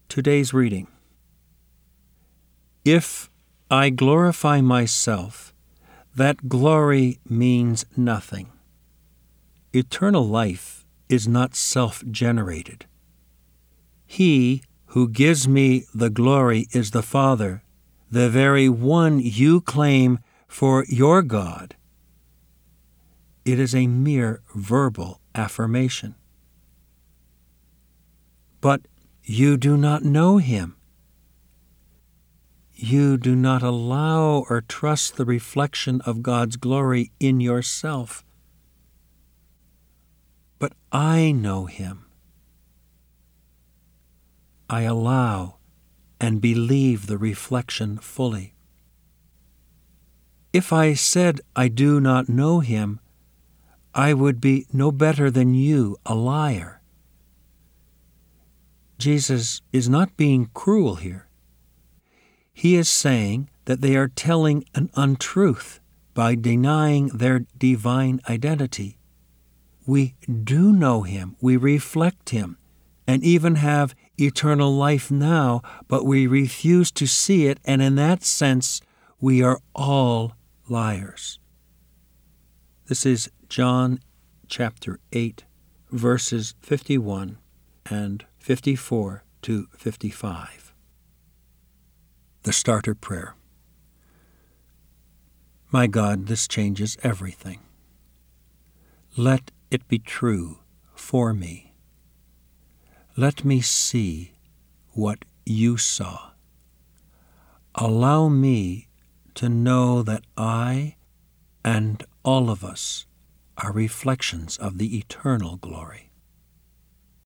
Today's reading. If I glorify myself, that glory means nothing. Eternal life is not self-generated. He who gives me the glory is the Father, the very one you claim for your God. It is a mere verbal affirmation. But you do not know him. You do not allow or trust the reflection of God's glory in yourself. But I know him. I allow and believe the reflection fully. If I said I do not know him, I would be no better than you, a liar. Jesus is not being cruel here. He is saying that they are telling an untruth by denying their divine identity. We do know him, we reflect him, and even have eternal life now, but we refuse to see it, and in that sense, we are all liars. This is John chapter 8, verses 51 and 54 to 55. The starter prayer. My God, this changes everything. Let it be true for me. Let me see what you saw. Allow me to know that I and all of us are reflections of the eternal glory.